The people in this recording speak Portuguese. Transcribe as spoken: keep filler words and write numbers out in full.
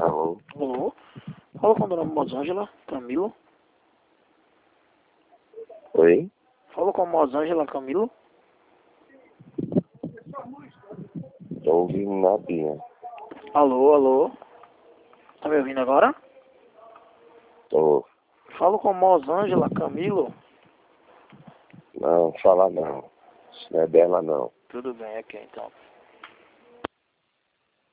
Alô? Alô? Fala com a dona Mosângela Camilo. Oi? Fala com a Mosângela Camilo. Tô ouvindo nadinha. Alô, alô? Tá me ouvindo agora? Tô. Falo com a Mosângela Camilo. Não, fala não. Isso não é dela não. Tudo bem, aqui então.